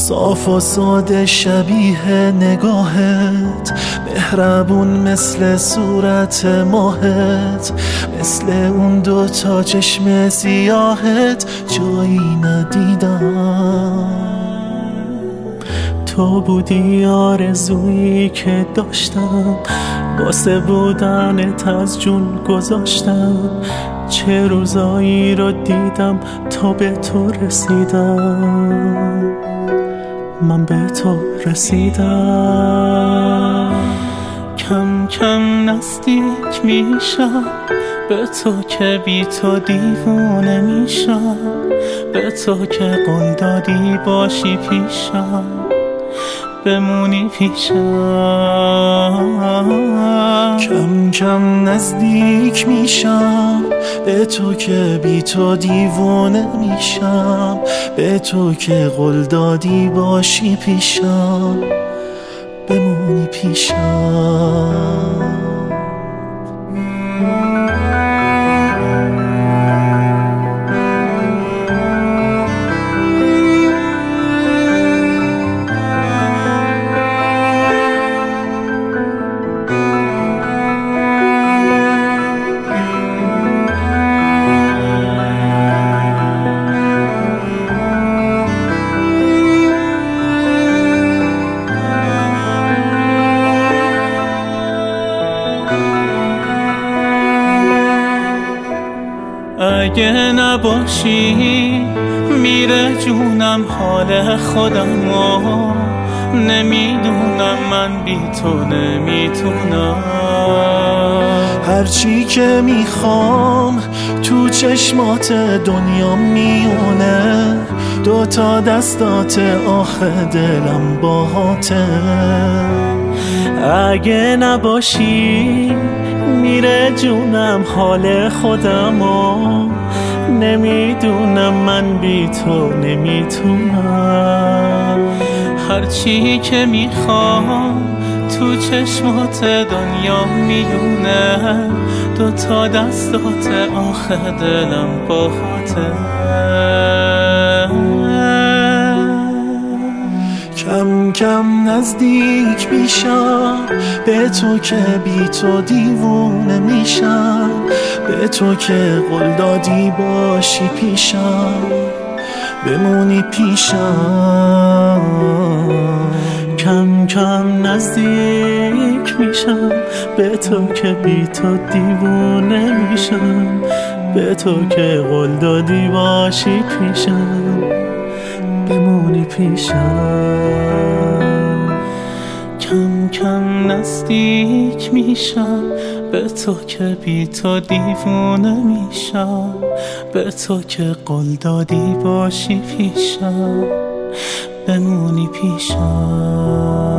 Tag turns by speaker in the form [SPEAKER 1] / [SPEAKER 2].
[SPEAKER 1] صاف و ساده شبیه نگاهت، مهربون مثل صورت ماهت، مثل اون دوتا چشم سیاهت جایی ندیدم. تو بودی آرزویی که داشتم، واسه بودنت از جون گذاشتم. چه روزایی رو دیدم تا به تو رسیدم، من به تو رسیدم. کم کم نزدیک میشم به تو که بی تو دیوونه میشم، به تو که قول دادی باشی پیشم، بمونی پیشم. کم کم نزدیک میشم به تو که بی تو دیوونه میشم، به تو که قول دادی باشی پیشم، بمونی پیشم.
[SPEAKER 2] اگه نباشی میره جونم حال خودمو، نمیدونم من بی تو نمیتونم.
[SPEAKER 1] هرچی که میخوام تو چشمات دنیا میونه، دوتا دستات آخه دلم باهاته.
[SPEAKER 2] اگه نباشی میره جونم حال خودمو، نمیدونم من بی تو نمیتونم. هرچی که میخوام تو چشمات دنیا میونه، دوتا دستات آخه دلم باهاته.
[SPEAKER 1] کم کم نزدیک میشم به تو که بی تو دیوونه میشم، به تو که قول دادی باشی پیشم، بمونی پیشم.
[SPEAKER 2] کم کم نزدیک میشم به تو که بی تو دیوونه میشم، به تو که قول دادی باشی پیشم، بمونی پیشم. کم کم نزدیک میشم به تو که بی تو دیوونه میشم، به تو که قول دادی باشی پیشم، بمونی پیشم.